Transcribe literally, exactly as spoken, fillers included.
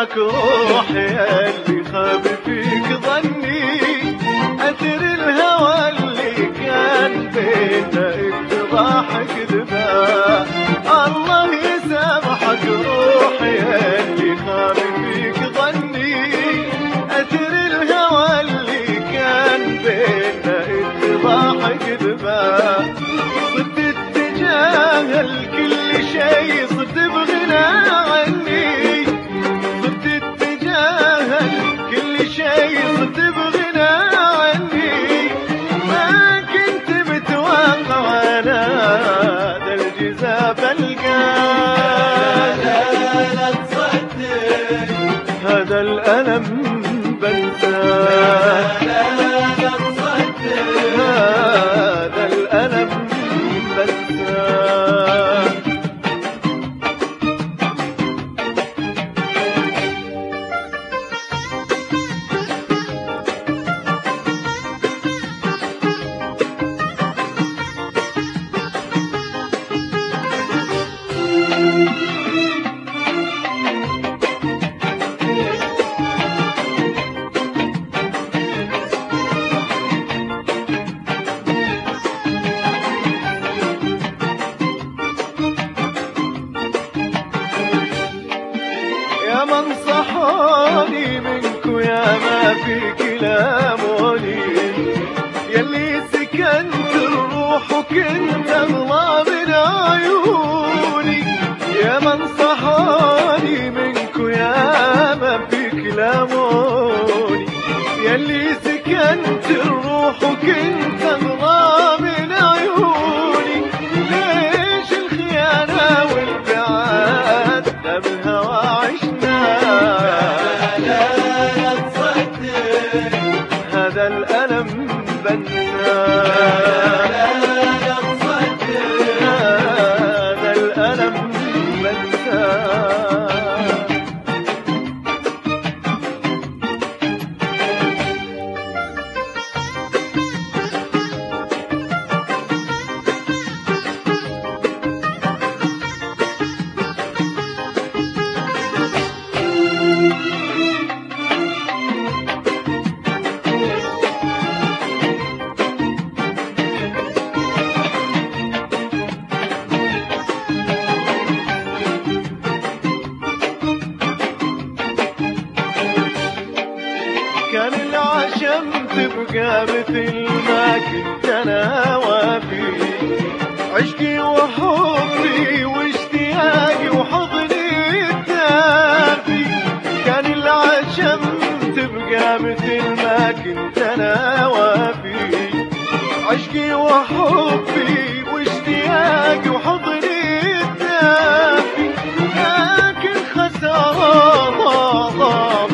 سامحك روحي اللي خاب فيك ظني، أثر الهوى اللي كان بينا اتضاح كذبا. الله يسامحك روحي اللي خاب فيك ظني، أثر الهوى اللي كان بينا اتضاح كذبا. صرت تتجاهل كل شي، صرت بغنى عني، صرت تتجاهل كل شي، صرت بغنى عني. ما كنت متوقع انا ذا الجزا بلقاه، لا تصدق هذا الألم بنساه، لا تصدق هذا الألم بنساه. يا من صحاني منكو يا ما في كلاموني، يلي سكنت الروح وكنت اغلى من عيوني. يا من صحاني منكو يا ما في كلاموني، يلي سكنت الروح وكنت اغلى من عيوني. ليش الخيانة والبعاد ده بالهوى عشنا، لا تصدق هذا الألم بنساه، لا تصدق هذا الألم بنساه. كان العشم تبقى مثل ما كنت انا وافي، عشقي وحبي واشتياقي وحضني الدافي. كان العشم تبقى مثل ما كنت انا وافي، عشقي وحبي واشتياقي وحضني الدافي. لكن خسارة